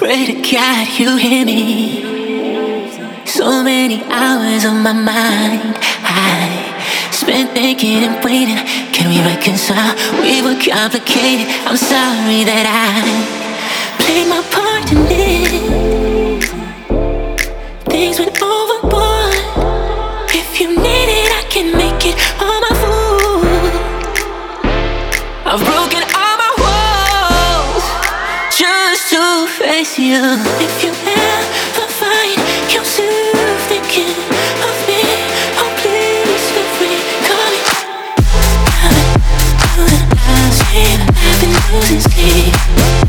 Pray to God you hear me. So many hours on my mind I spent thinking and waiting. Can we reconcile? We were complicated. I'm sorry that I played my part in it. Things went overboard. If you need it, I can make it on my food. I've broken all my walls just to face you. If you ever find yourself thinking of me, oh please feel free, call me. I've been losing sleep.